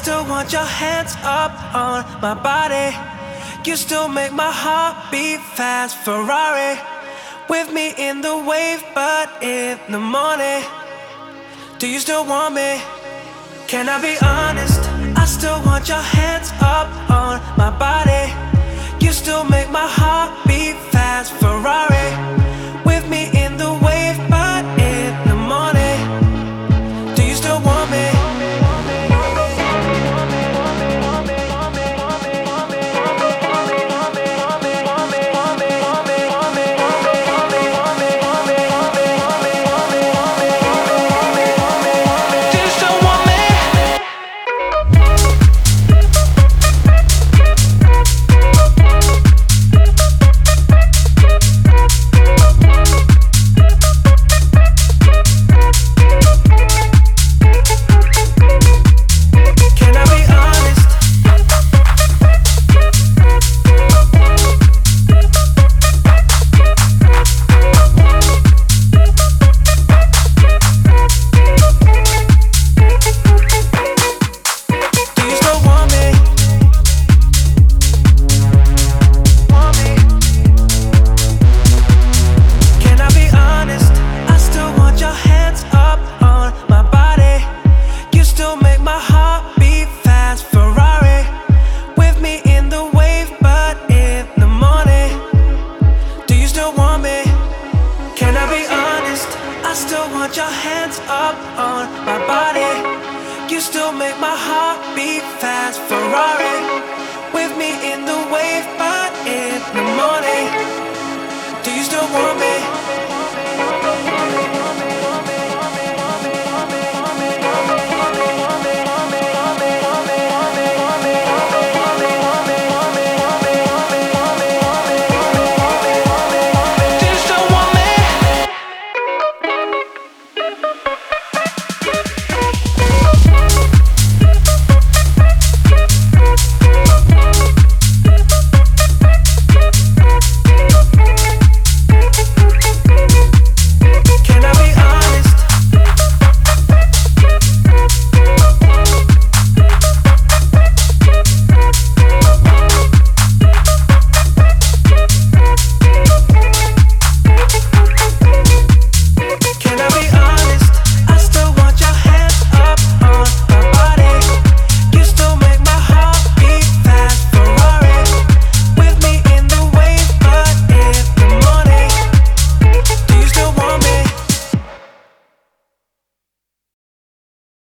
still want your hands up on my body. You still make my heart beat fast. Ferrari with me in the wave, but in the morning. Do you still want me? Can I be honest? I still want your hands up on my body. You still make my heart beat fast. Ferrari with me in the wave, but in the morning. Do you still want me? Your hands up on my body. You still make my heart beat fast. Ferrari with me in the wave, but in the morning.